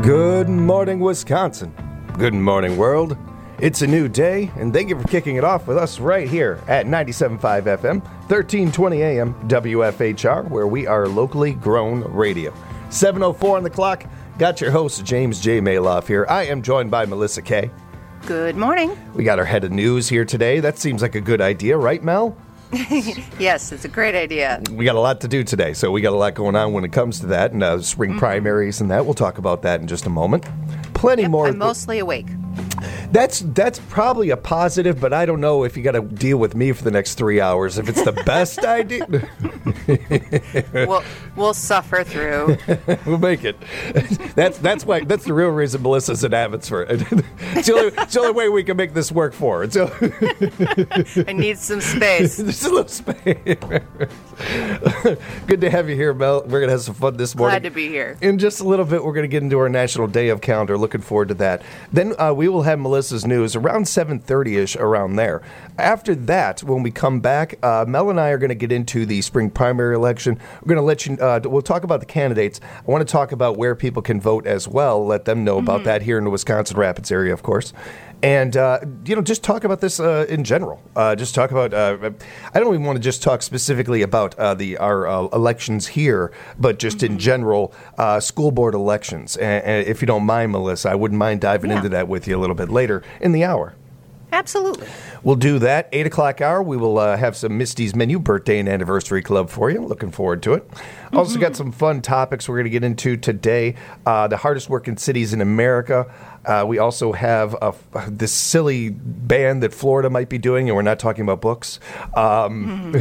Good morning, Wisconsin. Good morning, world. It's a new day, and thank you for kicking it off with us right here at 97.5 FM, 1320 AM, WFHR, where we are locally grown radio. 7:04 on the clock. Got your host, James J. Maloff here. I am joined by Melissa Kay. Good morning. We got our head of news here today. That seems like a good idea, right, Mel? Yes, it's a great idea. We got a lot to do today, so we got a lot going on when it comes to that, and spring primaries and that. We'll talk about that in just a moment. Plenty more. I'm mostly awake. That's probably a positive, but I don't know if you got to deal with me for the next 3 hours. If it's the best idea, We'll suffer through. we'll make it. That's the real reason Melissa's in Abbotsford. It's the only way we can make this work for her. I need some space. Just a little space. Good to have you here, Mel. We're going to have some fun this morning. Glad to be here. In just a little bit, we're going to get into our National Day of Calendar. Looking forward to that. Then we will have Melissa's news around 7:30-ish, around there. After that, when we come back, Mel and I are going to get into the spring primary election. We're going to let you, we'll talk about the candidates. I want to talk about where people can vote as well, let them know about that here in the Wisconsin Rapids area, of course. And, just talk about this in general. Just talk about, I don't even want to just talk specifically about our elections here, but just in general, school board elections. And if you don't mind, Melissa, I wouldn't mind diving into that with you a little bit later in the hour. Absolutely. We'll do that. 8 o'clock hour, we will have some Misty's Menu Birthday and Anniversary Club for you. Looking forward to it. Also got some fun topics we're going to get into today. The hardest working cities in America. We also have this silly band that Florida might be doing, and we're not talking about books. Sorry,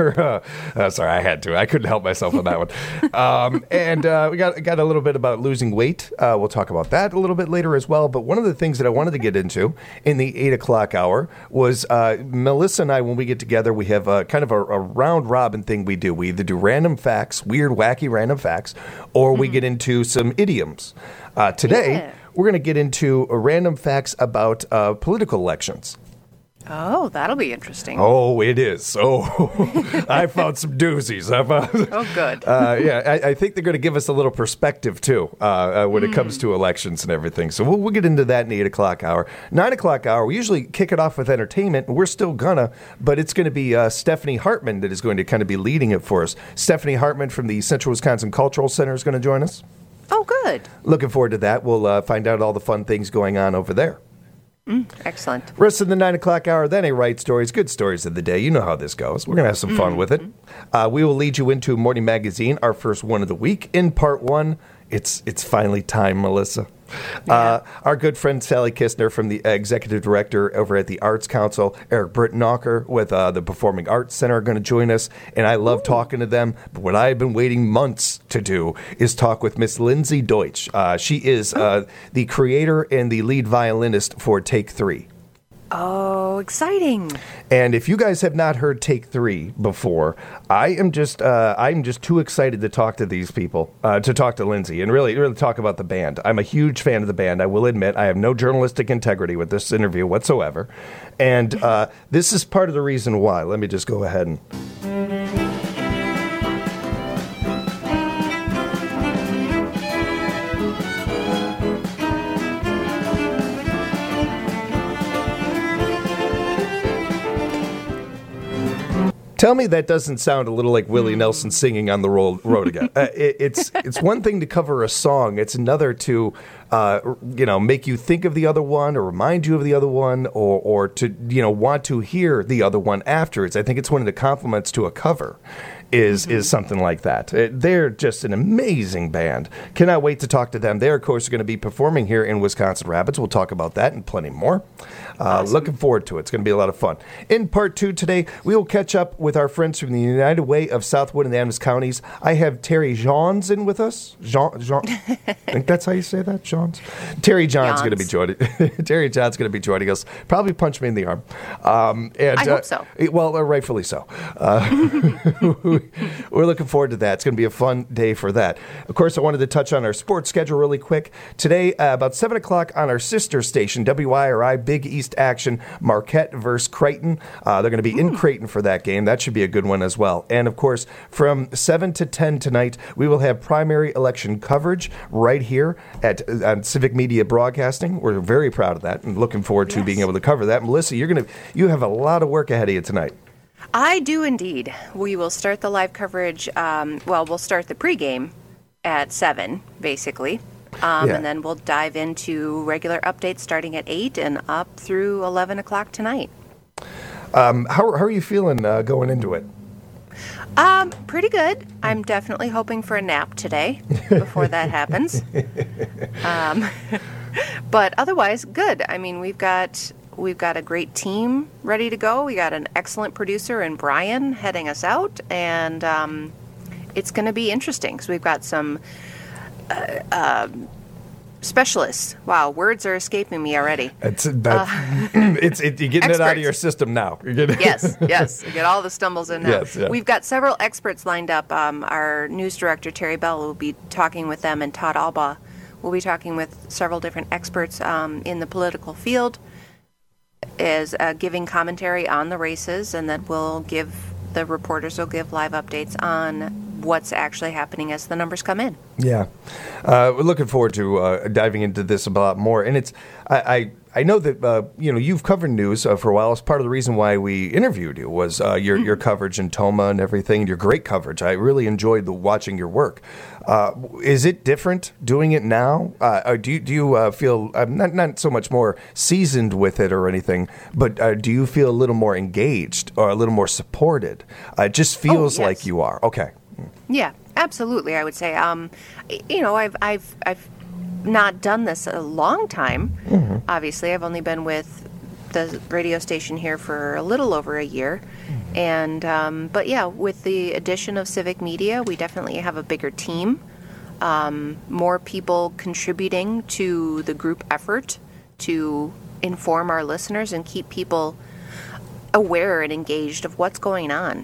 I had to. I couldn't help myself on that one. And we got a little bit about losing weight. We'll talk about that a little bit later as well. But one of the things that I wanted to get into in the 8 o'clock hour was Melissa and I, when we get together, we have kind of a round-robin thing we do. We either do random facts, weird, wacky random facts, or we get into some idioms. Today, we're going to get into random facts about political elections. Oh, that'll be interesting. Oh, it is. Oh, I found some doozies. Oh, good. I think they're going to give us a little perspective, too, when it comes to elections and everything. So we'll get into that in the 8 o'clock hour. 9 o'clock hour, we usually kick it off with entertainment, and we're still gonna, but it's going to be Stephanie Hartman that is going to kind of be leading it for us. Stephanie Hartman from the Central Wisconsin Cultural Center is going to join us. Oh, good. Looking forward to that. We'll find out all the fun things going on over there. Excellent. Rest of the 9 o'clock hour, then a right stories, good stories of the day. You know how this goes. We're going to have some fun with it. We will lead you into Morning Magazine, our first one of the week. In part one, it's finally time, Melissa. Our good friend Sally Kistner from the executive director over at the Arts Council, Eric Brittenacher with the Performing Arts Center are going to join us, and I love talking to them. But what I've been waiting months to do is talk with Miss Lindsay Deutsch. She is the creator and the lead violinist for Take 3. Oh, exciting. And if you guys have not heard Take 3 before, I'm just too excited to talk to these people, to talk to Lindsay and really talk about the band. I'm a huge fan of the band. I will admit I have no journalistic integrity with this interview whatsoever. And this is part of the reason why. Let me just go ahead and... Tell me that doesn't sound a little like Willie Nelson singing on the road again. It's one thing to cover a song. It's another to, make you think of the other one or remind you of the other one or to, want to hear the other one afterwards. I think it's one of the compliments to a cover is something like that. They're just an amazing band. Cannot wait to talk to them. They, of course, are going to be performing here in Wisconsin Rapids. We'll talk about that and plenty more. Awesome. Looking forward to it. It's going to be a lot of fun. In part two today, we will catch up with our friends from the United Way of Southwood and Adams counties. I have Terry Johns in with us. Jean, I think that's how you say that, Johns? Terry John's going to be joining. Terry John's going to be joining us. Probably punch me in the arm. I hope so. Well, rightfully so. we're looking forward to that. It's going to be a fun day for that. Of course, I wanted to touch on our sports schedule really quick. Today, about 7 o'clock on our sister station, WIRI, Big East action, Marquette versus Creighton. They're going to be in Creighton for that game. That should be a good one as well. And, of course, from 7 to 10 tonight, we will have primary election coverage right here on Civic Media Broadcasting. We're very proud of that and looking forward to being able to cover that. Melissa, you have a lot of work ahead of you tonight. I do indeed. We will start the live coverage. We'll start the pregame at 7, basically. And then we'll dive into regular updates starting at 8 and up through 11 o'clock tonight. How are you feeling going into it? Pretty good. I'm definitely hoping for a nap today before that happens. But otherwise, good. I mean, we've got a great team ready to go. We got an excellent producer in Brian heading us out, and it's going to be interesting because we've got some specialists. Wow, words are escaping me already. You're getting it out of your system now. Yes. We get all the stumbles in now. Yes, yeah. We've got several experts lined up. Our news director, Terry Bell, will be talking with them, and Todd Alba will be talking with several different experts in the political field, is giving commentary on the races, and then the reporters will give live updates on what's actually happening as the numbers come in. Yeah. We're looking forward to diving into this a lot more. And I know that you've covered news for a while. It's part of the reason why we interviewed you was your coverage in Toma and everything, your great coverage. I really enjoyed watching your work. Is it different doing it now? Do you feel not so much more seasoned with it or anything, but do you feel a little more engaged or a little more supported? It just feels like you are. Okay. Yeah, absolutely. I would say, I've not done this a long time. Mm-hmm. Obviously, I've only been with the radio station here for a little over a year. And, but yeah, with the addition of Civic Media, we definitely have a bigger team, more people contributing to the group effort to inform our listeners and keep people aware and engaged of what's going on.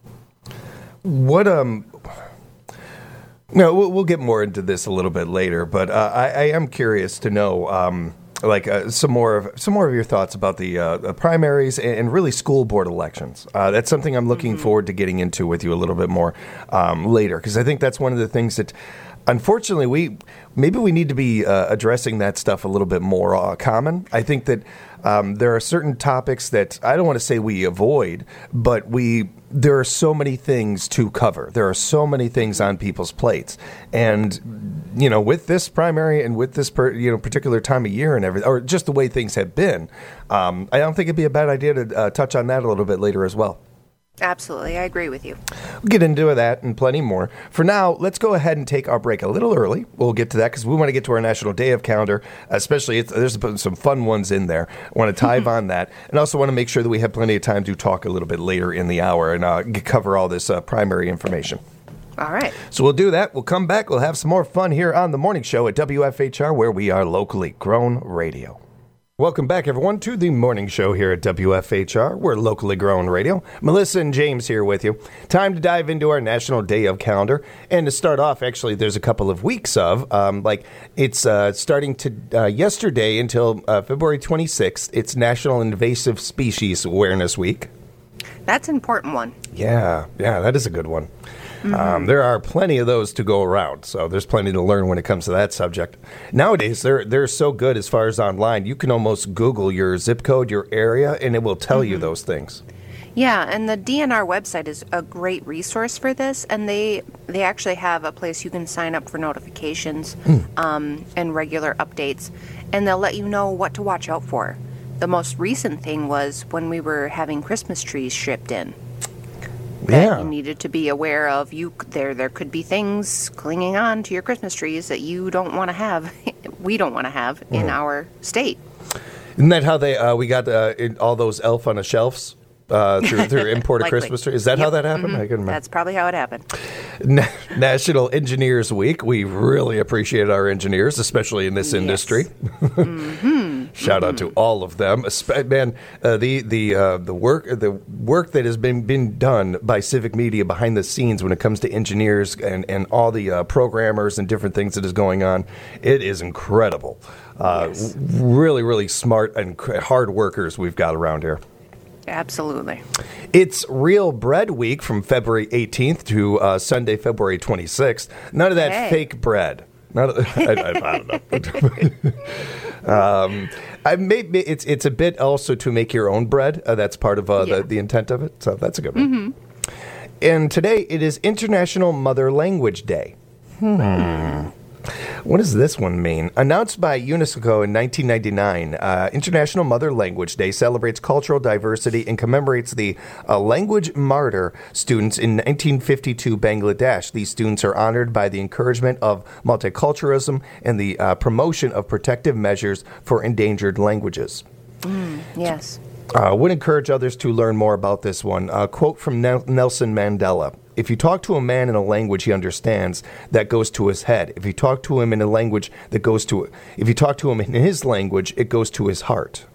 We'll get more into this a little bit later, but I am curious to know, some more of your thoughts about the primaries and really school board elections. That's something I'm looking forward to getting into with you a little bit more later, because I think that's one of the things that, unfortunately, we need to be addressing that stuff a little bit more common. I think that there are certain topics that I don't want to say we avoid, but there are so many things to cover. There are so many things on people's plates. And, with this primary and with this particular time of year and everything, or just the way things have been, I don't think it'd be a bad idea to touch on that a little bit later as well. Absolutely. I agree with you. We'll get into that and plenty more. For now, let's go ahead and take our break a little early. We'll get to that because we want to get to our National Day of Calendar, especially there's some fun ones in there. I want to dive on that, and also want to make sure that we have plenty of time to talk a little bit later in the hour and cover all this primary information. All right. So we'll do that. We'll come back. We'll have some more fun here on The Morning Show at WFHR, where we are locally grown radio. Welcome back, everyone, to the morning show here at WFHR. We're locally grown radio. Melissa and James here with you. Time to dive into our National Day of Calendar. And to start off, actually, there's a couple of weeks of, it's starting to yesterday until February 26th. It's National Invasive Species Awareness Week. That's an important one. Yeah, that is a good one. There are plenty of those to go around, so there's plenty to learn when it comes to that subject. Nowadays, they're so good as far as online. You can almost Google your zip code, your area, and it will tell you those things. Yeah, and the DNR website is a great resource for this, and they actually have a place you can sign up for notifications and regular updates, and they'll let you know what to watch out for. The most recent thing was when we were having Christmas trees shipped in. That you needed to be aware of. There could be things clinging on to your Christmas trees that you don't want to have. We don't want to have in our state. Isn't that how we got all those Elf on the Shelves through imported Christmas trees? Is that how that happened? I couldn't remember. That's probably how it happened. National Engineers Week. We really appreciate our engineers, especially in this industry. Shout out to all of them. Man, the work that has been done by Civic Media behind the scenes when it comes to engineers and all the programmers and different things that is going on, it is incredible. Yes. Really, really smart and hard workers we've got around here. Absolutely. It's Real Bread Week from February 18th to Sunday, February 26th. None of that fake bread. I don't know. It's a bit also to make your own bread. That's part of the intent of it. So that's a good one. And today it is International Mother Language Day. What does this one mean? Announced by UNESCO in 1999, International Mother Language Day celebrates cultural diversity and commemorates the language martyr students in 1952 Bangladesh. These students are honored by the encouragement of multiculturalism and the promotion of protective measures for endangered languages. Yes. Would encourage others to learn more about this one. A quote from Nelson Mandela. If you talk to a man in a language he understands, that goes to his head. If you talk to him in a language if you talk to him in his language, it goes to his heart.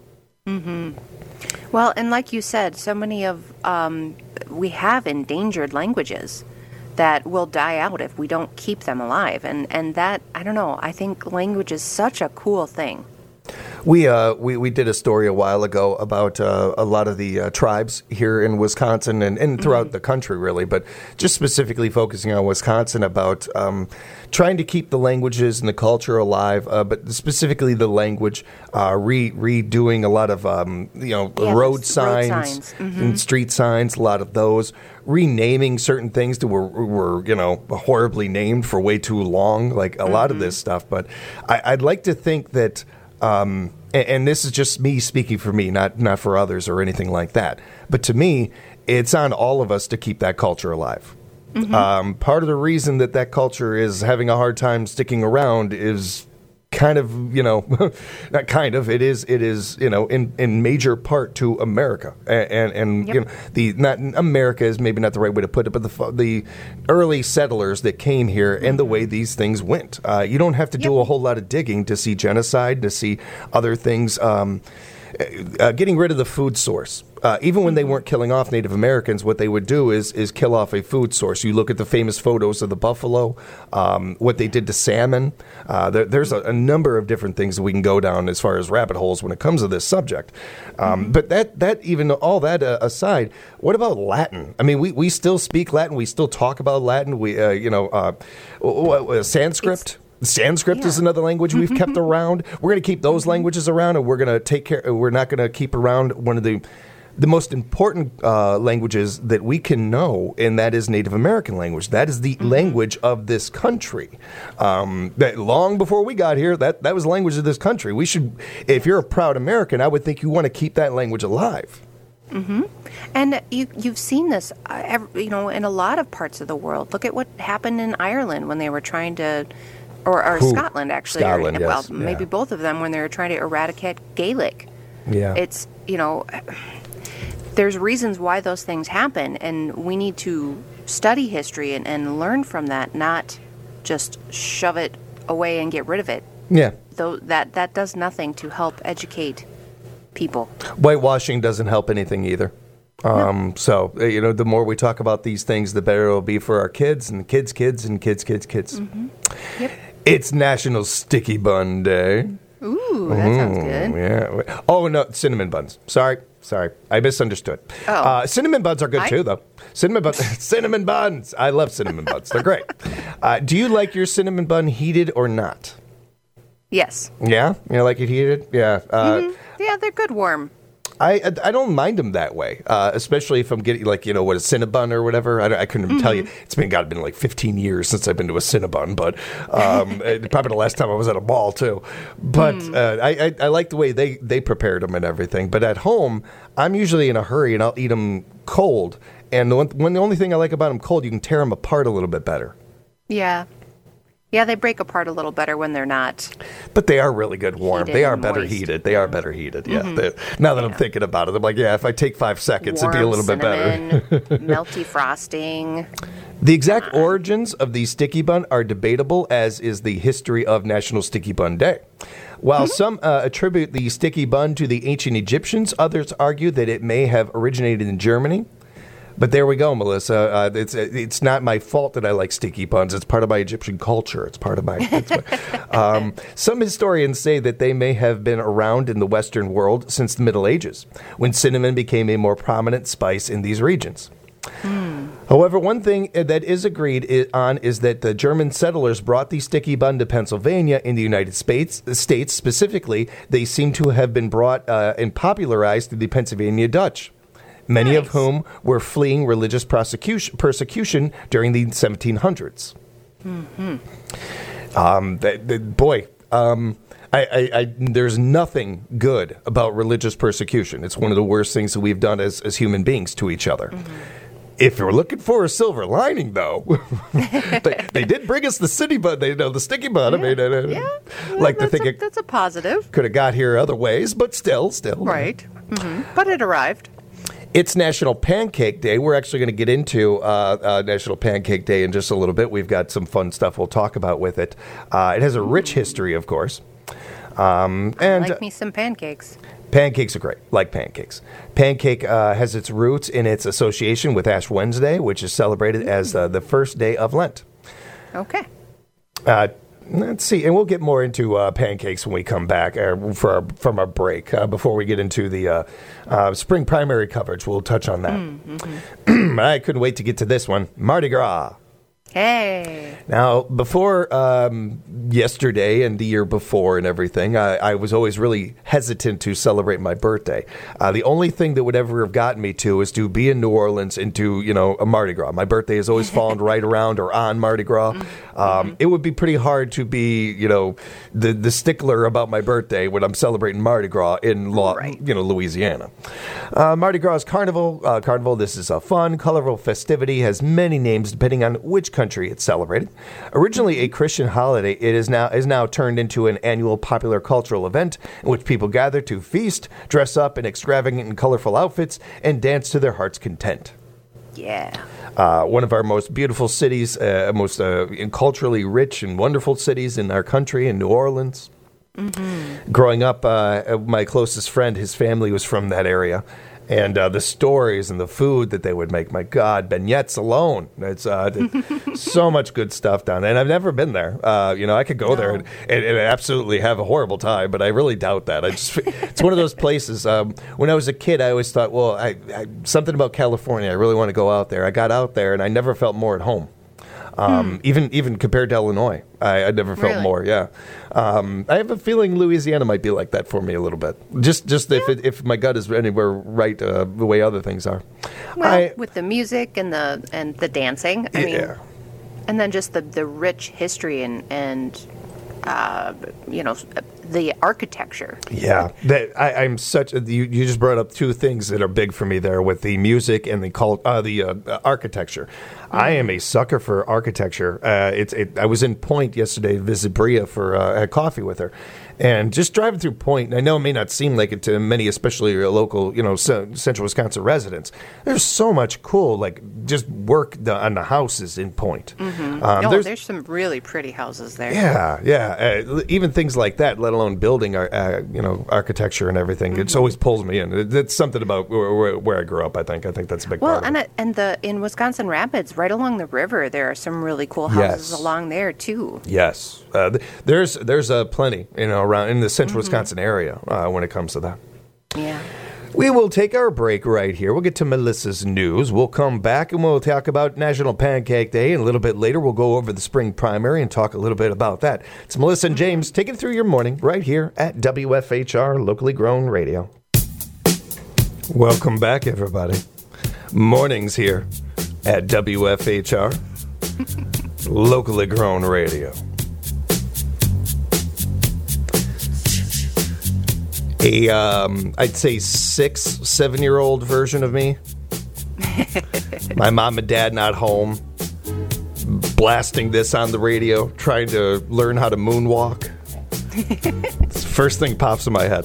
Well, and like you said, so many of we have endangered languages that will die out if we don't keep them alive. And that, I don't know, I think language is such a cool thing. We did a story a while ago about a lot of the tribes here in Wisconsin and throughout the country, really, but just specifically focusing on Wisconsin about trying to keep the languages and the culture alive, but specifically the language, redoing a lot of road signs and street signs, a lot of those, renaming certain things that were horribly named for way too long, like a lot of this stuff. But I'd like to think that. And this is just me speaking for me, not for others or anything like that. But to me, it's on all of us to keep that culture alive. Part of the reason that culture is having a hard time sticking around is kind of, not kind of, it is, in major part to America. And not America is maybe not the right way to put it, but the early settlers that came here and the way these things went. You don't have to do a whole lot of digging to see genocide, to see other things. Getting rid of the food source. Even when they weren't killing off Native Americans, what they would do is kill off a food source. You look at the famous photos of the buffalo, what they did to salmon. There's a number of different things that we can go down as far as rabbit holes when it comes to this subject. But that even all that aside, what about Latin? I mean, we still speak Latin. We still talk about Latin. Sanskrit. Sanskrit is another language we've kept around. We're going to keep those languages around, and we're going to take care. We're not going to keep around one of the most important languages that we can know, and that is Native American language. That is the language of this country. That long before we got here, that was the language of this country. We should, if you're a proud American, I would think you want to keep that language alive. And you've seen this, in a lot of parts of the world. Look at what happened in Ireland when they were trying to. Or Scotland, actually. Scotland, yes. Well, maybe both of them when they were trying to eradicate Gaelic. Yeah. It's, there's reasons why those things happen, and we need to study history and learn from that, not just shove it away and get rid of it. Yeah. Though that does nothing to help educate people. Whitewashing doesn't help anything either. So, the more we talk about these things, the better it'll be for our kids and kids' kids and kids' kids' kids. Yep. It's National Sticky Bun Day. Ooh, that sounds good. Yeah. Oh, no, cinnamon buns. Sorry. I misunderstood. Oh. Cinnamon buns are good, too, though. Cinnamon buns. I love cinnamon buns. They're great. Do you like your cinnamon bun heated or not? Yes. Yeah? You like it heated? Yeah. Yeah, they're good warm. I don't mind them that way, especially if I'm getting a Cinnabon or whatever. I couldn't even tell you. It's been like 15 years since I've been to a Cinnabon, but probably the last time I was at a mall too. But I like the way they prepared them and everything. But at home, I'm usually in a hurry and I'll eat them cold. And the only thing I like about them cold, you can tear them apart a little bit better. Yeah. Yeah, they break apart a little better when they're not. But they are really good warm. Heated They are and better moist. heated. They are better heated. Yeah. Now that I'm thinking about it, I'm like, yeah, if I take 5 seconds, it'd be a little bit better. Melty frosting. The exact origins of the sticky bun are debatable, as is the history of National Sticky Bun Day. While some attribute the sticky bun to the ancient Egyptians, others argue that it may have originated in Germany. But there we go, Melissa. It's not my fault that I like sticky buns. It's part of my Egyptian culture. It's part of my. Some historians say that they may have been around in the Western world since the Middle Ages, when cinnamon became a more prominent spice in these regions. However, one thing that is agreed on is that the German settlers brought the sticky bun to Pennsylvania in the United States. Specifically, they seem to have been brought and popularized through the Pennsylvania Dutch, many of whom were fleeing religious persecution during the 1700s. There's nothing good about religious persecution. It's one of the worst things that we've done as human beings to each other. If you're looking for a silver lining, though, they did bring us the sticky bun. The sticky bun. That's a positive. Could have got here other ways, but still. Right. But it arrived. It's National Pancake Day. We're actually going to get into National Pancake Day in just a little bit. We've got some fun stuff we'll talk about with it. It has a rich history, of course. I like me some pancakes. Pancakes are great. Like pancakes. Pancake has its roots in its association with Ash Wednesday, which is celebrated as the first day of Lent. Okay. Let's see, and we'll get more into pancakes when we come back from our break. Before we get into the spring primary coverage, we'll touch on that. I couldn't wait to get to this one. Mardi Gras. Hey. Now, before yesterday and the year before and everything, I was always really hesitant to celebrate my birthday. The only thing that would ever have gotten me to is to be in New Orleans and to, a Mardi Gras. My birthday has always fallen right around or on Mardi Gras. It would be pretty hard to be, the stickler about my birthday when I'm celebrating Mardi Gras in Louisiana. Mardi Gras is carnival. Carnival, this is a fun, colorful festivity, has many names depending on which country it's celebrated. Originally a Christian holiday, it is now turned into an annual popular cultural event in which people gather to feast, dress up in extravagant and colorful outfits, and dance to their heart's content. Yeah. One of our most beautiful cities, most culturally rich and wonderful cities in our country, in New Orleans. Growing up, my closest friend, his family was from that area. And the stories and the food that they would make, my God, beignets alone. It's so much good stuff down there. And I've never been there. I could go there and absolutely have a horrible time, but I really doubt that. It's one of those places. When I was a kid, I always thought, well, something about California, I really want to go out there. I got out there, and I never felt more at home. Even compared to Illinois, I never felt more. Yeah, I have a feeling Louisiana might be like that for me a little bit. Just if my gut is anywhere right the way other things are. Well, with the music and the dancing, I mean, and then just the rich history and the architecture. Yeah, I'm such. You just brought up two things that are big for me there with the music and the architecture. I am a sucker for architecture. I was in Point yesterday to visit Bria had coffee with her. And just driving through Point, I know it may not seem like it to many, especially local, central Wisconsin residents. There's so much cool, just work on the houses in Point. There's some really pretty houses there. Yeah. Even things like that, let alone building, architecture and everything. It always pulls me in. It's something about where I grew up. I think that's a big part of it. And in Wisconsin Rapids, right along the river, there are some really cool houses along there too. Yes, there's plenty, around in the central Wisconsin area when it comes to that. Yeah. We will take our break right here. We'll get to Melissa's news. We'll come back and we'll talk about National Pancake Day. And a little bit later, we'll go over the spring primary and talk a little bit about that. It's Melissa and James taking it through your morning right here at WFHR, locally grown radio. Welcome back, everybody. Mornings here at WFHR, locally grown radio. I'd say 6-7-year-old version of me. My mom and dad not home. blasting this on the radio, trying to learn how to moonwalk. It's the first thing pops in my head.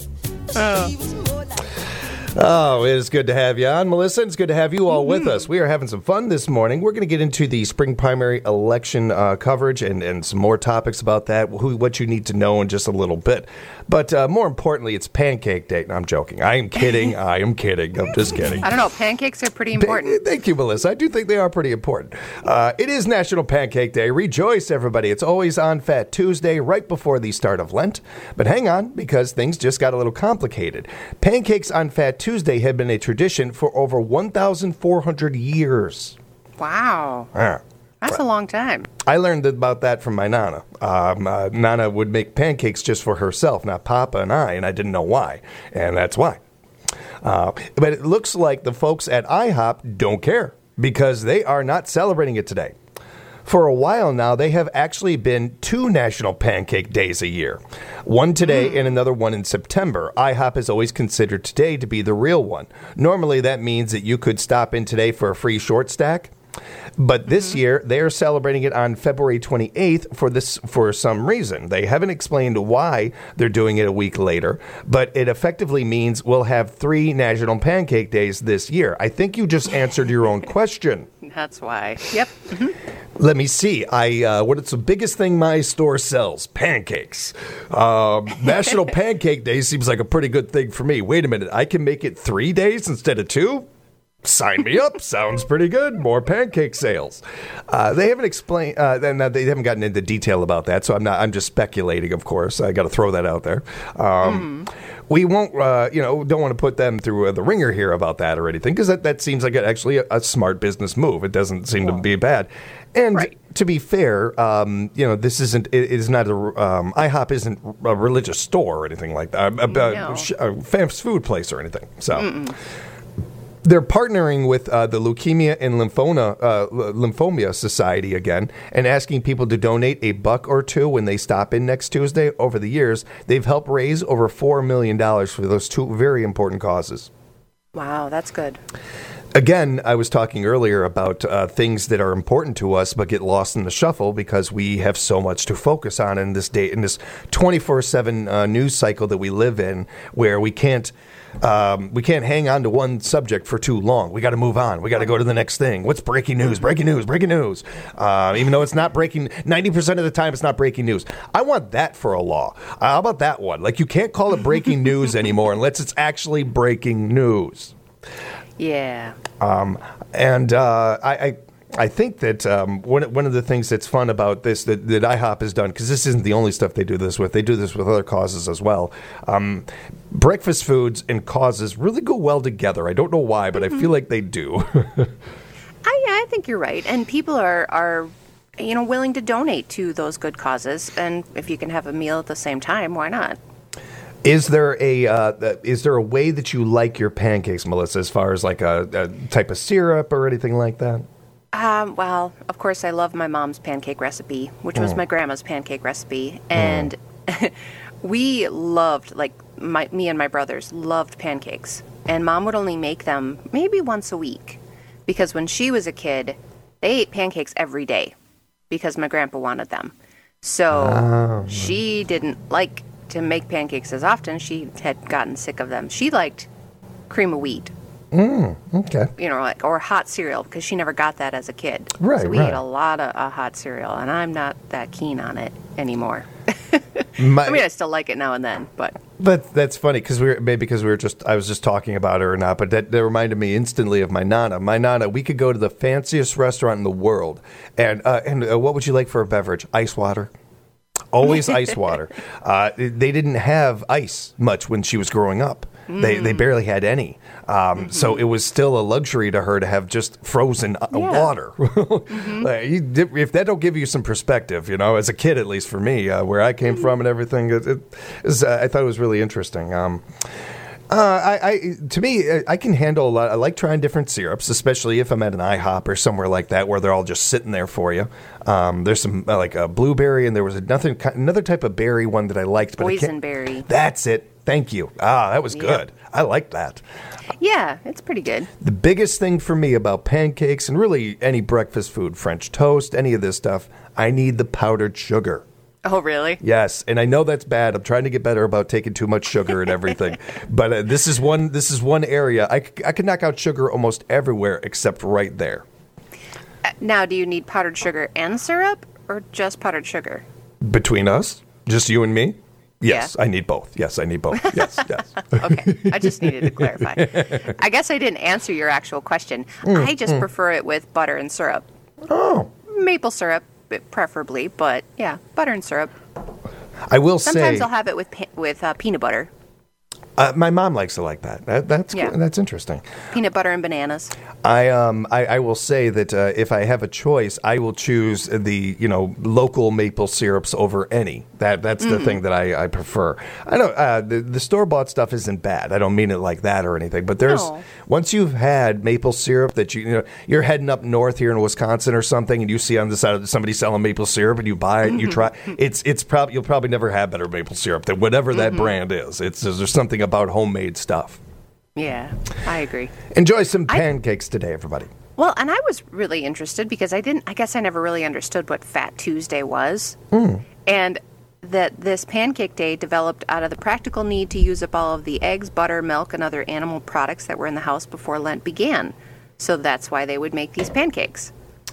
Oh, it is good to have you on, Melissa. It's good to have you all with us. We are having some fun this morning. We're going to get into the spring primary election coverage and some more topics about that, what you need to know in just a little bit. But more importantly, it's Pancake Day. No, I'm joking. I am kidding. I'm just kidding. I don't know. Pancakes are pretty important. Thank you, Melissa. I do think they are pretty important. It is National Pancake Day. Rejoice, everybody. It's always on Fat Tuesday, right before the start of Lent. But hang on, because things just got a little complicated. Pancakes on Fat Tuesday have been a tradition for over 1,400 years. Wow. That's a long time. I learned about that from my Nana. Nana would make pancakes just for herself, not Papa and I didn't know why. And that's why. But it looks like the folks at IHOP don't care because they are not celebrating it today. For a while now, they have actually been 2 National Pancake Days a year. One today and another one in September. IHOP is always considered today to be the real one. Normally, that means that you could stop in today for a free short stack. But this year, they are celebrating it on February 28th for some reason. They haven't explained why they're doing it a week later, but it effectively means we'll have 3 National Pancake Days this year. I think you just answered your own question. That's why. Yep. Let me see. What's the biggest thing my store sells? Pancakes. National Pancake Day seems like a pretty good thing for me. Wait a minute. I can make it 3 days instead of 2? Sign me up. Sounds pretty good. More pancake sales. They haven't explained. They haven't gotten into detail about that, so I'm just speculating. Of course, I got to throw that out there. We won't. Don't want to put them through the ringer here about that or anything because that seems like actually a smart business move. It doesn't seem to be bad. And to be fair, this isn't. It is not a. IHOP isn't a religious store or anything like that. A fast food place or anything. So. They're partnering with the Leukemia and Lymphoma Society again and asking people to donate $1 or $2 when they stop in next Tuesday. Over the years, they've helped raise over $4 million for those 2 very important causes. Wow, that's good. Again, I was talking earlier about things that are important to us but get lost in the shuffle because we have so much to focus on in this 24/7 news cycle that we live in, where we can't hang on to one subject for too long. We got to move on. We got to go to the next thing. What's breaking news? Breaking news. Breaking news. Even though it's not breaking, 90% of the time it's not breaking news. I want that for a law. How about that one? Like, you can't call it breaking news anymore unless it's actually breaking news. Yeah. I think that one of the things that's fun about this that IHOP has done, because this isn't the only stuff they do this with, they do this with other causes as well. Breakfast foods and causes really go well together. I don't know why, but I feel like they do. I think you're right. And people are willing to donate to those good causes. And if you can have a meal at the same time, why not? Is there a way that you like your pancakes, Melissa, as far as like a type of syrup or anything like that? Well, of course, I love my mom's pancake recipe, which was my grandma's pancake recipe. And we loved, me and my brothers loved pancakes. And Mom would only make them maybe once a week. Because when she was a kid, they ate pancakes every day because my grandpa wanted them. So she didn't like to make pancakes as often. She had gotten sick of them. She liked cream of wheat. Okay. Or hot cereal, because she never got that as a kid. Right, so we ate a lot of hot cereal, and I'm not that keen on it anymore. I still like it now and then, but that's funny because I was just talking about her or not, but that reminded me instantly of my Nana. My Nana, we could go to the fanciest restaurant in the world, and what would you like for a beverage? Ice water. Always ice water. They didn't have ice much when she was growing up. They barely had any. So it was still a luxury to her to have just frozen water. If that don't give you some perspective, as a kid, at least for me, where I came from and everything, I thought it was really interesting. To me, I can handle a lot. I like trying different syrups, especially if I'm at an IHOP or somewhere like that where they're all just sitting there for you. There's some like a blueberry, and there was another type of berry one that I liked. But boysenberry. That's it. Thank you. That was good. I like that. Yeah, it's pretty good. The biggest thing for me about pancakes and really any breakfast food, French toast, any of this stuff, I need the powdered sugar. Oh, really? Yes, and I know that's bad. I'm trying to get better about taking too much sugar and everything. But this is one area. I could knock out sugar almost everywhere except right there. Now, do you need powdered sugar and syrup or just powdered sugar? Between us? Just you and me? Yes, Yeah. I need both. Yes, I need both. Yes, yes. Okay, I just needed to clarify. I guess I didn't answer your actual question. I just prefer it with butter and syrup. Oh. Maple syrup, preferably, but yeah, butter and syrup. I will Sometimes say, I'll have it with peanut butter. my mom likes it like that. That's interesting. Peanut butter and bananas. I will say that if I have a choice, I will choose the local maple syrups over any. That's the thing that I prefer. I know the store bought stuff isn't bad. I don't mean it like that or anything. But once you've had maple syrup that you're heading up north here in Wisconsin or something, and you see on the side of somebody selling maple syrup, and you buy it, and you try. You'll probably never have better maple syrup than whatever that brand is. There's something about homemade stuff. Yeah, I agree. Enjoy some pancakes today, everybody. Well, and I was really interested because I guess I never really understood what Fat Tuesday was. And that this pancake day developed out of the practical need to use up all of the eggs, butter, milk, and other animal products that were in the house before Lent began. So that's why they would make these pancakes.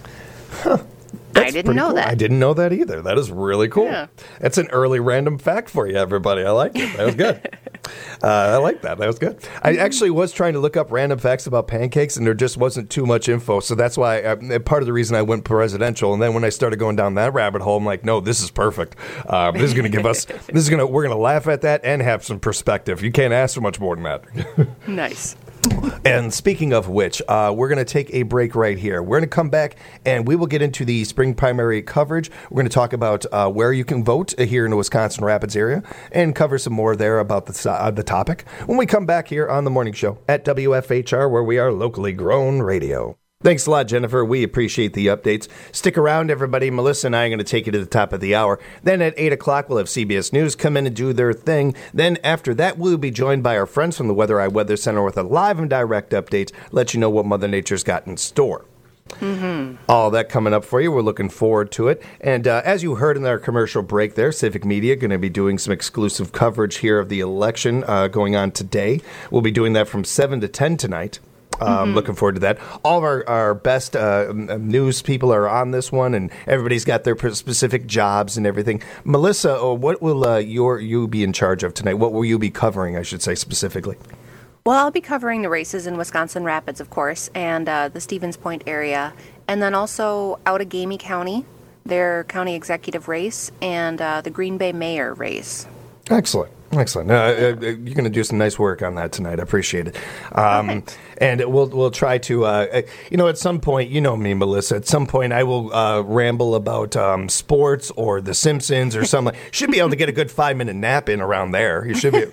I didn't know that. I didn't know that either. That is really cool. Yeah. That's an early random fact for you, everybody. I like it. That was good. I like that. That was good. I actually was trying to look up random facts about pancakes, and there just wasn't too much info. So that's why part of the reason I went presidential. And then when I started going down that rabbit hole, I'm like, no, this is perfect. This is going to give us. We're going to laugh at that and have some perspective. You can't ask for much more than that. Nice. And speaking of which, we're going to take a break right here. We're going to come back, and we will get into the spring primary coverage. We're going to talk about where you can vote here in the Wisconsin Rapids area and cover some more there about the topic when we come back here on the morning show at WFHR, where we are locally grown radio. Thanks a lot, Jennifer. We appreciate the updates. Stick around, everybody. Melissa and I are going to take you to the top of the hour. Then at 8 o'clock, we'll have CBS News come in and do their thing. Then after that, we'll be joined by our friends from the Weather Eye Weather Center with a live and direct update, let you know what Mother Nature's got in store. All that coming up for you. We're looking forward to it. And as you heard in our commercial break there, Civic Media going to be doing some exclusive coverage here of the election going on today. We'll be doing that from 7 to 10 tonight. Looking forward to that. All of our best news people are on this one, and everybody's got their specific jobs and everything. Melissa, what will you be in charge of tonight? What will you be covering, I should say, specifically? Well, I'll be covering the races in Wisconsin Rapids, of course, and the Stevens Point area, and then also Outagamie County, their county executive race, and the Green Bay mayor race. Excellent. Excellent. You're going to do some nice work on that tonight. I appreciate it. And we'll try to, at some point, you know me, Melissa, at some point I will ramble about sports or The Simpsons or something. Should be able to get a good 5-minute nap in around there. You should be.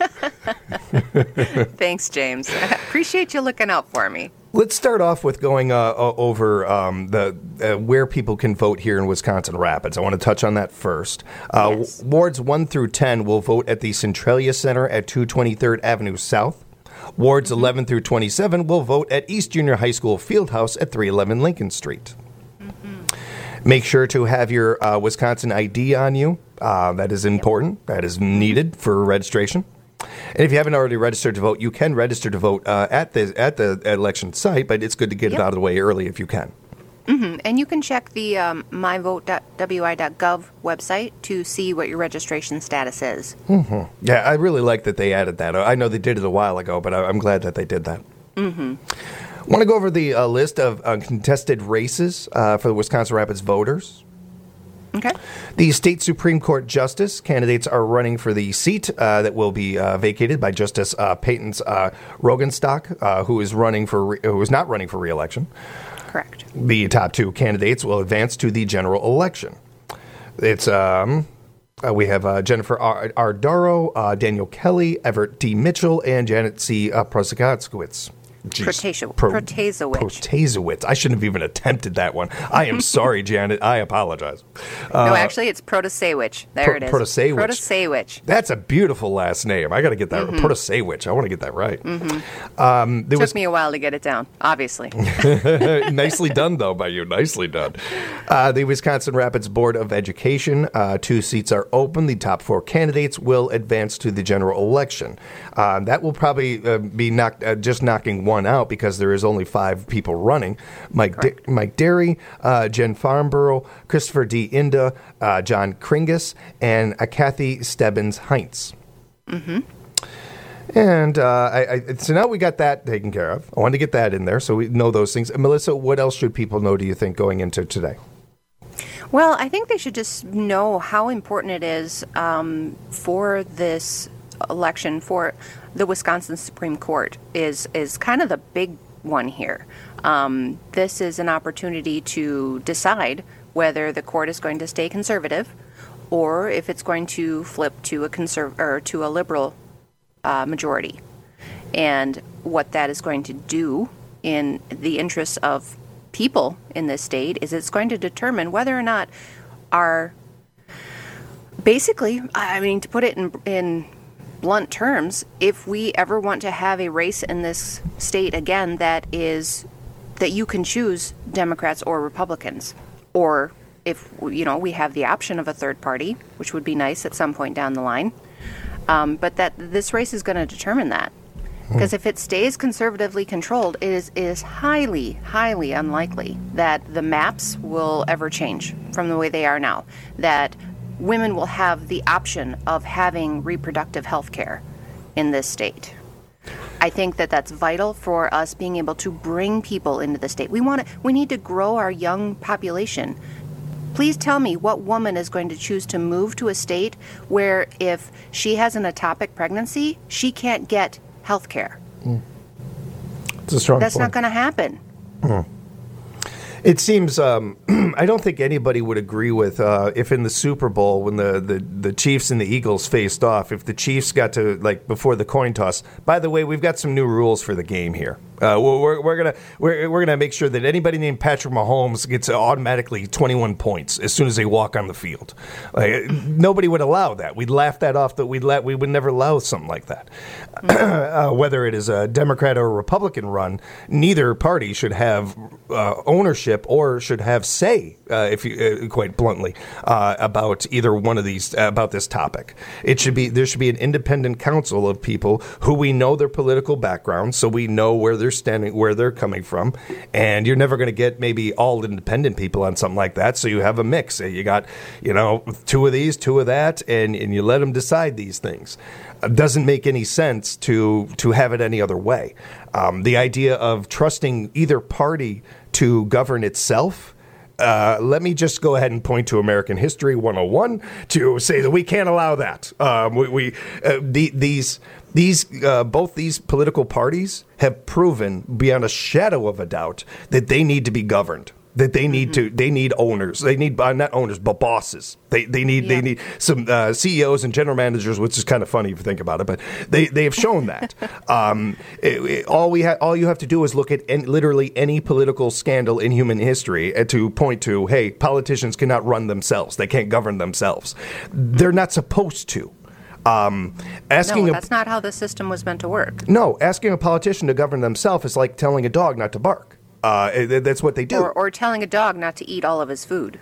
Thanks, James. I appreciate you looking out for me. Let's start off with going over where people can vote here in Wisconsin Rapids. I want to touch on that first. Yes. Wards 1 through 10 will vote at the Centralia Center at 223rd Avenue South. Wards 11 through 27 will vote at East Junior High School Fieldhouse at 311 Lincoln Street. Make sure to have your Wisconsin ID on you. That is important. That is needed for registration. And if you haven't already registered to vote, you can register to vote at the election site, but it's good to get it out of the way early if you can. And you can check the myvote.wi.gov website to see what your registration status is. Yeah, I really like that they added that. I know they did it a while ago, but I'm glad that they did that. Want to go over the list of contested races for the Wisconsin Rapids voters. Okay. The state Supreme Court justice candidates are running for the seat that will be vacated by Justice Peyton Rogenstock, who is not running for re-election. Correct. The top two candidates will advance to the general election. It's we have Jennifer Ardaro, Daniel Kelly, Everett D. Mitchell, and Janet C. Prozakowicz. Protasiewicz. I shouldn't have even attempted that one. I am sorry, Janet. I apologize. No, actually, it's Protasiewicz. There it is. Protasiewicz. That's a beautiful last name. I got to get that. Protasiewicz. I want to get that right. Took me a while to get it down, obviously. Nicely done, though, by you. Nicely done. The Wisconsin Rapids Board of Education, 2 seats are open. The top 4 candidates will advance to the general election. That will probably be just knocking one out because there is only 5 people running. Mike Derry, Jen Farnborough, Christopher D. Inda, John Kringus, and Kathy Stebbins-Heinz. And so now we got that taken care of. I wanted to get that in there so we know those things. Melissa, what else should people know, do you think, going into today? Well, I think they should just know how important it is for this election for the Wisconsin Supreme Court is kind of the big one here. This is an opportunity to decide whether the court is going to stay conservative or if it's going to flip to a liberal majority, and what that is going to do in the interests of people in this state is it's going to determine whether or not basically, I mean, to put it in blunt terms, if we ever want to have a race in this state again that you can choose Democrats or Republicans, or if we have the option of a third party, which would be nice at some point down the line. But that this race is going to determine that. Because if it stays conservatively controlled, it is highly, highly unlikely that the maps will ever change from the way they are now. That women will have the option of having reproductive health care in this state. I think that that's vital for us being able to bring people into the state. We need to grow our young population. Please tell me what woman is going to choose to move to a state where if she has an ectopic pregnancy, she can't get health care. It's a strong That's point. not going to happen. It seems, I don't think anybody would agree with if in the Super Bowl when the Chiefs and the Eagles faced off, if the Chiefs got to, like, before the coin toss, by the way, we've got some new rules for the game here. We're gonna make sure that anybody named Patrick Mahomes gets automatically 21 points as soon as they walk on the field. Nobody would allow that. We'd laugh that off. We would never allow something like that. Whether it is a Democrat or a Republican run, neither party should have ownership or should have say, if you quite bluntly, about either one of these about this topic. There should be an independent council of people who we know their political background, so we know where they're standing, where they're coming from, and you're never going to get maybe all independent people on something like that. So you have a mix. You got 2 of these, 2 of that, and you let them decide these things. It doesn't make any sense to have it any other way. The idea of trusting either party to govern itself. Let me just go ahead and point to American History 101 to say that we can't allow that. Both these political parties have proven beyond a shadow of a doubt that they need to be governed. That they need they need owners. They need not owners, but bosses. They need some CEOs and general managers, which is kind of funny if you think about it. But they have shown that. All you have to do is look at literally any political scandal in human history to point to, hey, politicians cannot run themselves. They can't govern themselves. They're not supposed to. That's not how the system was meant to work. No, asking a politician to govern themselves is like telling a dog not to bark. That's what they do. Or telling a dog not to eat all of his food.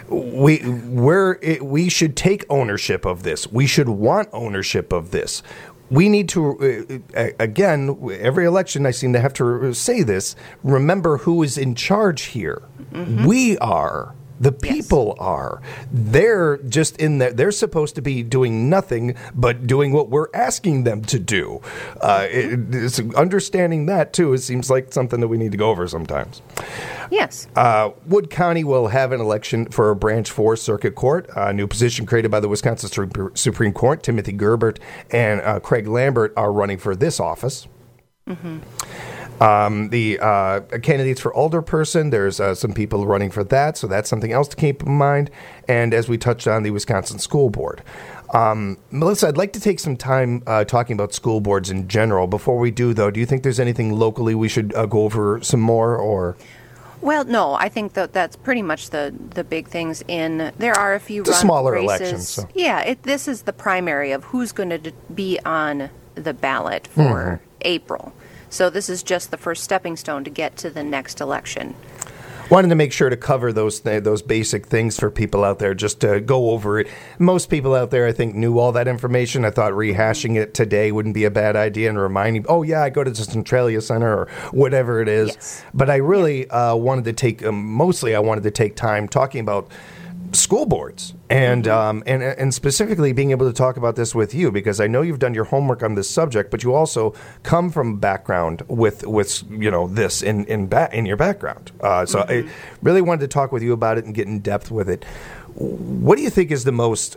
We should take ownership of this. We should want ownership of this. We need to, again, every election I seem to have to say this, remember who is in charge here. We are. The people are. They're just in there. They're supposed to be doing nothing but doing what we're asking them to do. Understanding that, too, it seems like something that we need to go over sometimes. Yes. Wood County will have an election for a Branch 4 Circuit Court, a new position created by the Wisconsin Supreme Court. Timothy Gerbert and Craig Lambert are running for this office. The candidates for alderperson, there's some people running for that, so that's something else to keep in mind. And as we touched on, the Wisconsin School Board. Melissa, I'd like to take some time talking about school boards in general. Before we do, though, do you think there's anything locally we should go over some more, or? Well, no, I think that's pretty much the big things there are a few smaller races. Elections. So. Yeah, this is the primary of who's going to be on the ballot for April. So this is just the first stepping stone to get to the next election. Wanted to make sure to cover those basic things for people out there, just to go over it. Most people out there, I think, knew all that information. I thought rehashing it today wouldn't be a bad idea and reminding, I go to the Centralia Center or whatever it is. Yes. But I really wanted to take, mostly I wanted to take time talking about school boards and specifically being able to talk about this with you, because I know you've done your homework on this subject, but you also come from a background with this in your background. So I really wanted to talk with you about it and get in depth with it. What do you think is the most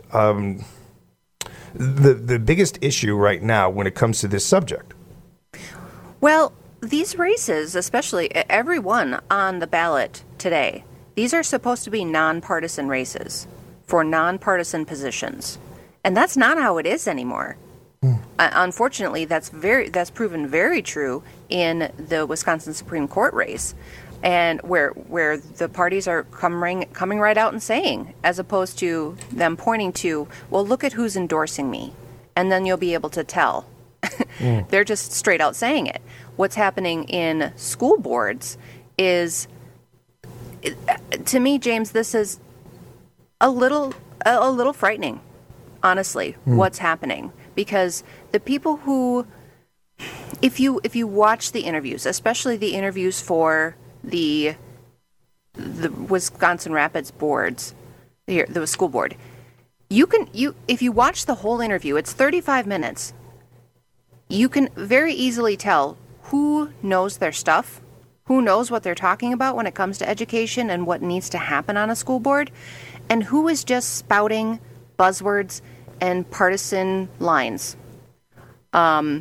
the biggest issue right now when it comes to this subject? Well, these races, especially everyone on the ballot today, these are supposed to be nonpartisan races for nonpartisan positions. And that's not how it is anymore. Unfortunately, that's proven very true in the Wisconsin Supreme Court race, and where the parties are coming right out and saying, as opposed to them pointing to, well, look at who's endorsing me, and then you'll be able to tell. They're just straight out saying it. What's happening in school boards is, to me, James, this is a little frightening, honestly, what's happening. Because the people who, if you watch the interviews, especially the interviews for the Wisconsin Rapids boards, the school board, if you watch the whole interview, it's 35 minutes. You can very easily tell who knows their stuff, who knows what they're talking about when it comes to education and what needs to happen on a school board, and who is just spouting buzzwords and partisan lines. So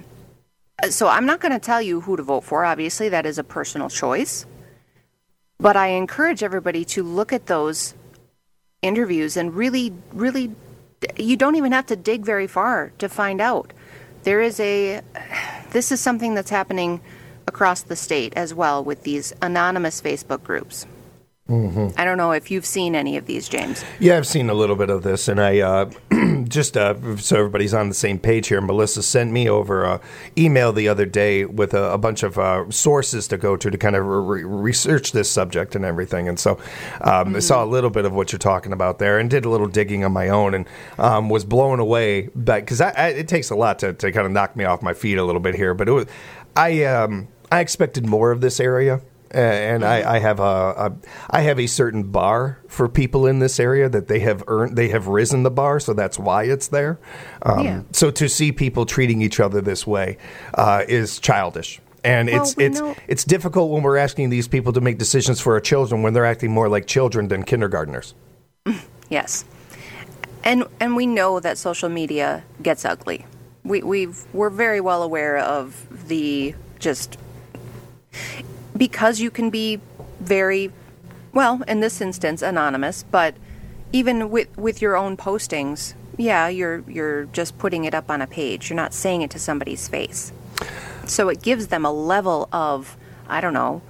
I'm not going to tell you who to vote for. Obviously, that is a personal choice. But I encourage everybody to look at those interviews and really, really, you don't even have to dig very far to find out. This is something that's happening across the state as well with these anonymous Facebook groups. I don't know if you've seen any of these, James. Yeah, I've seen a little bit of this, and I just so everybody's on the same page here, Melissa sent me over an email the other day with a bunch of sources to go to kind of research this subject and everything. And so I saw a little bit of what you're talking about there and did a little digging on my own and was blown away. Because it takes a lot to kind of knock me off my feet a little bit here. But I expected more of this area. And I have a certain bar for people in this area that they have earned. They have risen the bar, so that's why it's there. So to see people treating each other this way is childish, and it's difficult when we're asking these people to make decisions for our children when they're acting more like children than kindergartners. Yes, and we know that social media gets ugly. We're very well aware of the just. Because you can be very, well, in this instance, anonymous, but even with your own postings, yeah, you're just putting it up on a page. You're not saying it to somebody's face. So it gives them a level of, I don't know,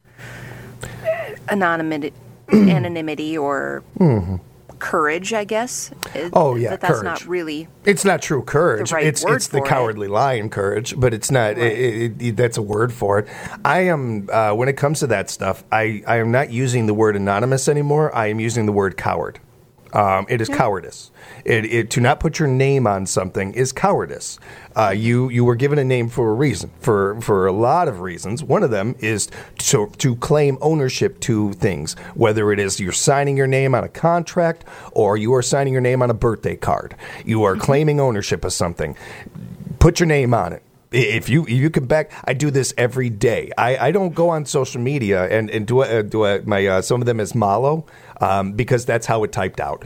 anonymity or courage, I guess. Oh, yeah, but that's courage. not really. It's not true courage. The right it's word the for cowardly lion courage, but it's not. Right. That's a word for it. I am when it comes to that stuff. I am not using the word anonymous anymore. I am using the word coward. It is cowardice. To not put your name on something is cowardice. You were given a name for a reason, for a lot of reasons. One of them is to claim ownership to things, whether it is you're signing your name on a contract or you are signing your name on a birthday card. You are claiming ownership of something. Put your name on it. If you can back, I do this every day. I don't go on social media and do my some of them as Malo because that's how it typed out.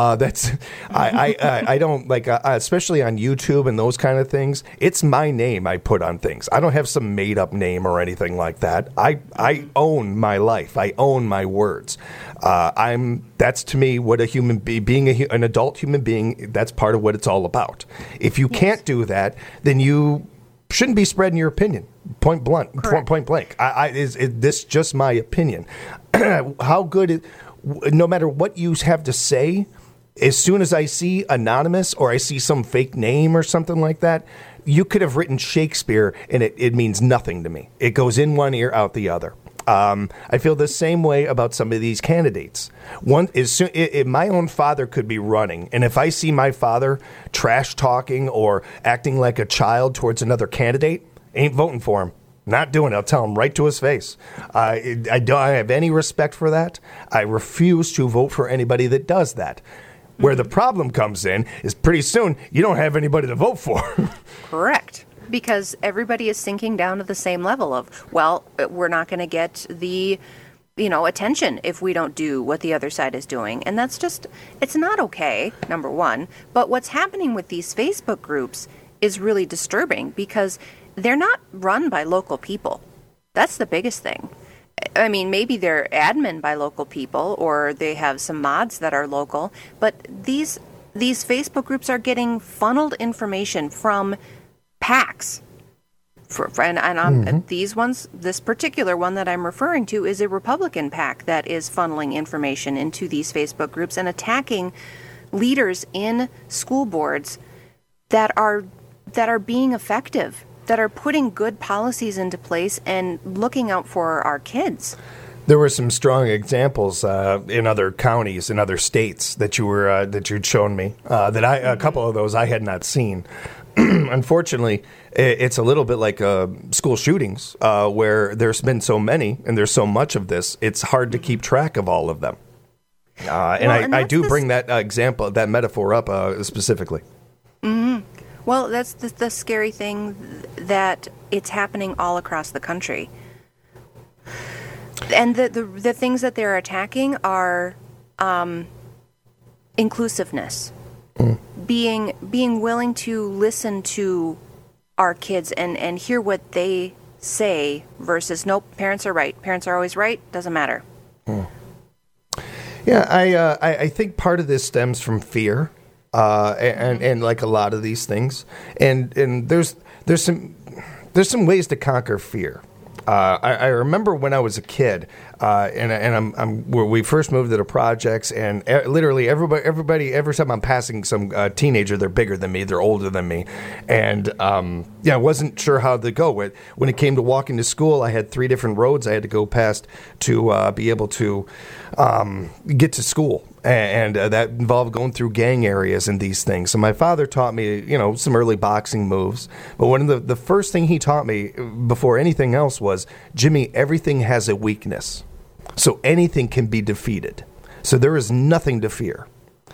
I don't like especially on YouTube and those kind of things. It's my name I put on things. I don't have some made up name or anything like that. I own my life. I own my words. That's to me what a human being an adult human being. That's part of what it's all about. If you can't do that, then you shouldn't be spreading your opinion. Point blank. Is this just my opinion? How good? No matter what you have to say, as soon as I see anonymous or I see some fake name or something like that, you could have written Shakespeare and it means nothing to me. It goes in one ear, out the other. I feel the same way about some of these candidates. My own father could be running, and if I see my father trash talking or acting like a child towards another candidate, ain't voting for him. Not doing it. I'll tell him right to his face. I don't have any respect for that. I refuse to vote for anybody that does that. Where the problem comes in is pretty soon you don't have anybody to vote for. Correct. Because everybody is sinking down to the same level of, well, we're not going to get the, attention if we don't do what the other side is doing. And that's just, it's not okay, number one. But what's happening with these Facebook groups is really disturbing because they're not run by local people. That's the biggest thing. I mean, maybe they're admin by local people or they have some mods that are local, but these Facebook groups are getting funneled information from PACs. These ones, this particular one that I'm referring to is a Republican PAC that is funneling information into these Facebook groups and attacking leaders in school boards that are being effective, that are putting good policies into place and looking out for our kids. There were some strong examples in other counties, in other states that you'd shown me. A couple of those I had not seen. Unfortunately, it's a little bit like school shootings, where there's been so many and there's so much of this. It's hard to keep track of all of them. I do bring that example, that metaphor up specifically. Mm-hmm. Well, that's the scary thing, that it's happening all across the country. And the things that they're attacking are inclusiveness. Being willing to listen to our kids and hear what they say versus, nope, parents are right. Parents are always right. Doesn't matter. Yeah, I think part of this stems from fear, and like a lot of these things, and there's some ways to conquer fear. I remember when I was a kid, and where we first moved to the projects, and literally everybody, every time I'm passing some teenager, they're bigger than me, they're older than me, and I wasn't sure how to go. When it came to walking to school, I had 3 different roads I had to go past to be able to get to school. And that involved going through gang areas and these things. So my father taught me, some early boxing moves. But one of the first thing he taught me before anything else was, Jimmy, everything has a weakness. So anything can be defeated. So there is nothing to fear.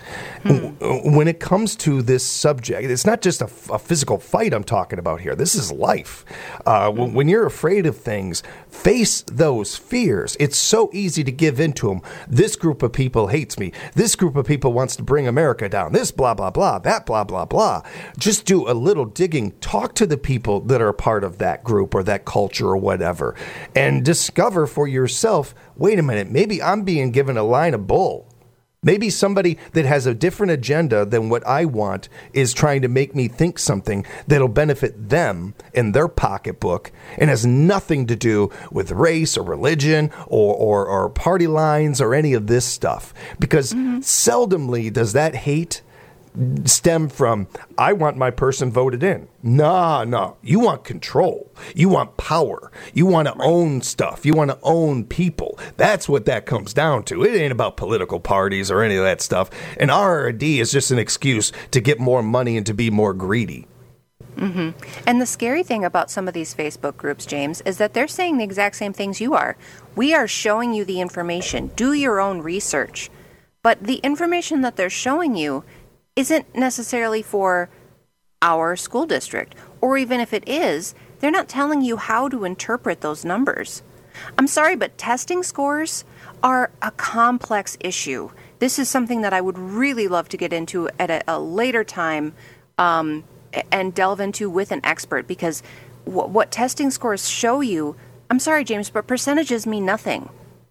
When it comes to this subject, it's not just a physical fight I'm talking about here. This is life. When you're afraid of things, face those fears. It's so easy to give in to them. This group of people hates me. This group of people wants to bring America down. This blah, blah, blah, that blah, blah, blah. Just do a little digging. Talk to the people that are a part of that group or that culture or whatever, and discover for yourself, wait a minute, maybe I'm being given a line of bull. Maybe somebody that has a different agenda than what I want is trying to make me think something that'll benefit them in their pocketbook and has nothing to do with race or religion or party lines or any of this stuff. Because seldomly does that hate stem from, I want my person voted in. No. You want control. You want power. You want to own stuff. You want to own people. That's what that comes down to. It ain't about political parties or any of that stuff. And R&D is just an excuse to get more money and to be more greedy. Mm-hmm. And the scary thing about some of these Facebook groups, James, is that they're saying the exact same things you are. We are showing you the information. Do your own research. But the information that they're showing you isn't necessarily for our school district or even if it is, they're not telling you how to interpret those numbers. I'm sorry, but testing scores are a complex issue. This is something that I would really love to get into at a later time and delve into with an expert, because what testing scores show you, I'm sorry, James, but percentages mean nothing.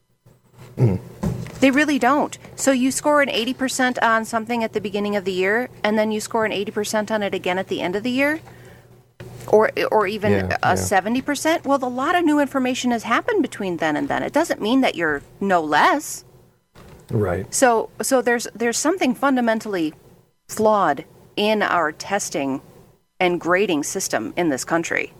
They really don't. So you score an 80% on something at the beginning of the year, and then you score an 80% on it again at the end of the year, or even a 70%. Well, a lot of new information has happened between then and then. It doesn't mean that you're no less. Right. So there's something fundamentally flawed in our testing and grading system in this country.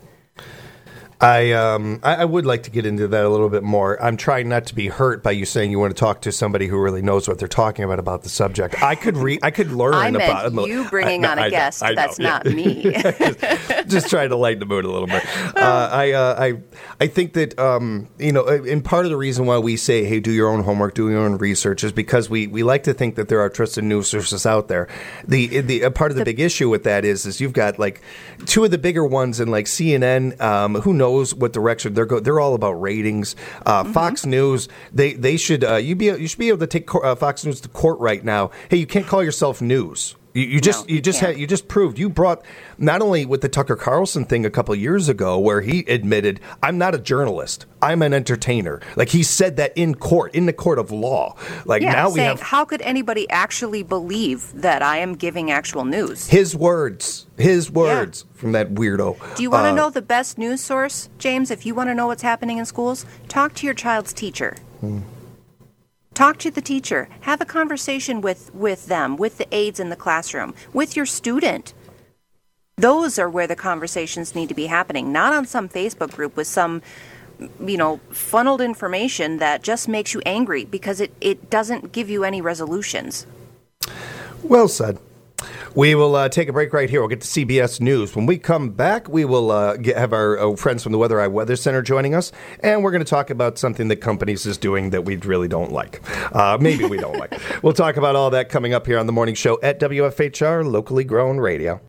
I would like to get into that a little bit more. I'm trying not to be hurt by you saying you want to talk to somebody who really knows what they're talking about the subject. I could learn I about meant you bringing on a guest. That's not me. just trying to lighten the mood a little bit. I think that and part of the reason why we say, hey, do your own homework, do your own research, is because we like to think that there are trusted news sources out there. The part of the big issue with that is you've got like two of the bigger ones in like CNN. Who knows what direction they're all about ratings. Fox News, they should you should be able to take Fox News to court right now. Hey, you can't call yourself news. You just proved you brought, not only with the Tucker Carlson thing a couple of years ago where he admitted, I'm not a journalist, I'm an entertainer. Like he said that in court, in the court of law. Like now we have, how could anybody actually believe that I am giving actual news? His words from that weirdo. Do you want to know the best news source, James? If you want to know what's happening in schools, talk to your child's teacher. Talk to the teacher. Have a conversation with them, with the aides in the classroom, with your student. Those are where the conversations need to be happening, not on some Facebook group with some, funneled information that just makes you angry because it doesn't give you any resolutions. Well said. We will take a break right here. We'll get to CBS News. When we come back, we will have our friends from the Weather Eye Weather Center joining us, and we're going to talk about something that companies is doing that we really don't like. Maybe we don't like. We'll talk about all that coming up here on the morning show at WFHR, locally grown radio.